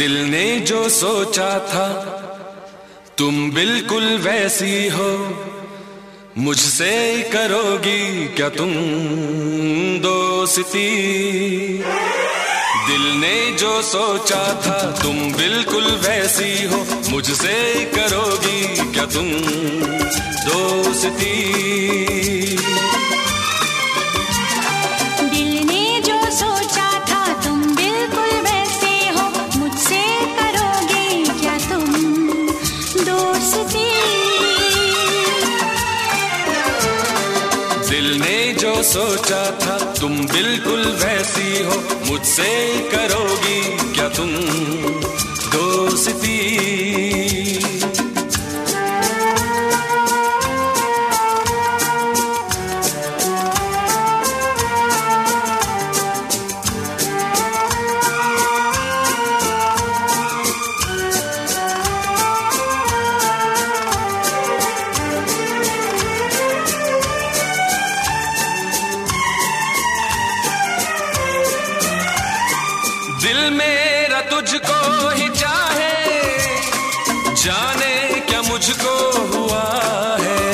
दिल ने जो सोचा था तुम बिल्कुल वैसी हो, मुझसे करोगी क्या तुम दोस्ती। दिल ने जो सोचा था तुम बिल्कुल वैसी हो, मुझसे करोगी क्या तुम दोस्ती। दिल ने जो सोचा था तुम बिल्कुल वैसी हो, मुझसे करोगी क्या तुम दोस्ती। दिल मेरा तुझको ही चाहे, जाने क्या मुझको हुआ है।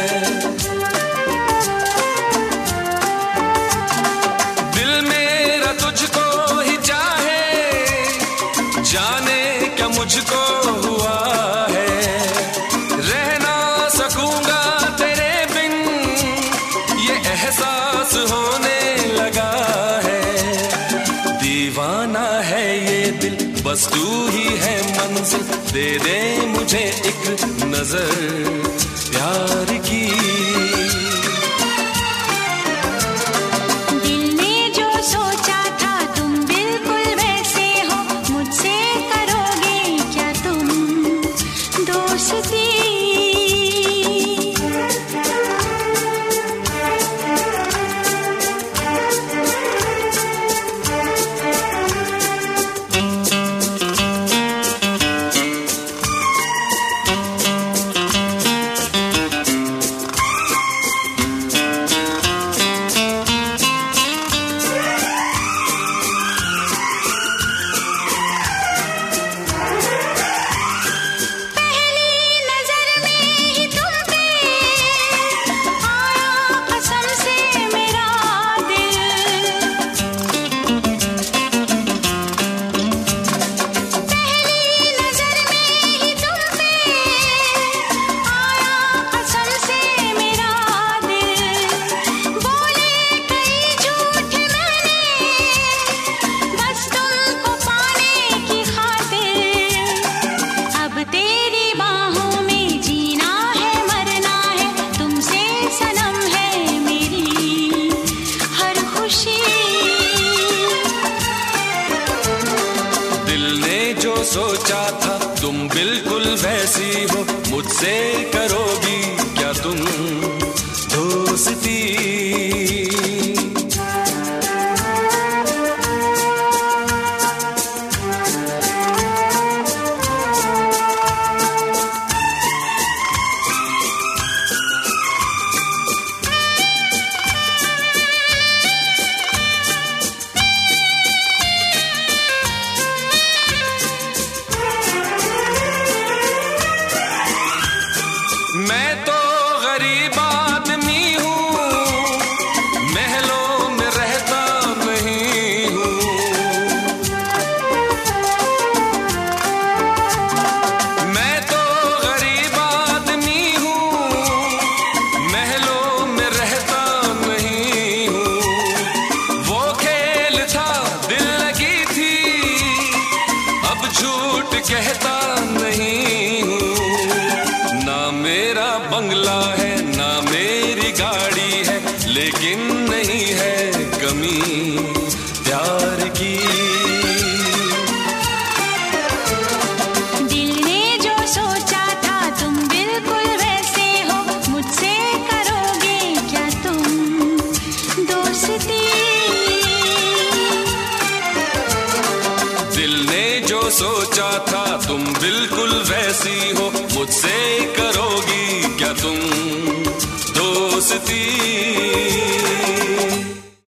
दिल मेरा तुझको ही चाहे, जाने क्या मुझको हुआ है। रह ना सकूंगा तेरे बिन, ये एहसास होने लगा है। दीवाना है ये दिल, बस तू ही है मंजिल, दे दे मुझे एक नजर प्यार की। दिल ने जो सोचा था तुम बिल्कुल वैसे हो, मुझसे करोगे क्या तुम दोस्ती। जो सोचा था तुम बिल्कुल वैसी हो, मुझसे करोगी क्या तुम दोस्ती। मैं तो गरीब आदमी हूँ, महलों में रहता नहीं हूँ। मैं तो गरीब आदमी हूँ, महलों में रहता नहीं हूँ। वो खेल था दिल लगी थी, अब झूठ कहता नहीं हूँ। ना मेरा बंगला है ना मेरी गाड़ी है, लेकिन नहीं है कमी प्यार की। दिल ने जो सोचा था तुम बिल्कुल वैसे हो, मुझसे करोगे क्या तुम दोस्ती। दिल ने जो सोचा था तुम बिल्कुल वैसी हो, मुझसे करोगी क्या तुम दोस्ती।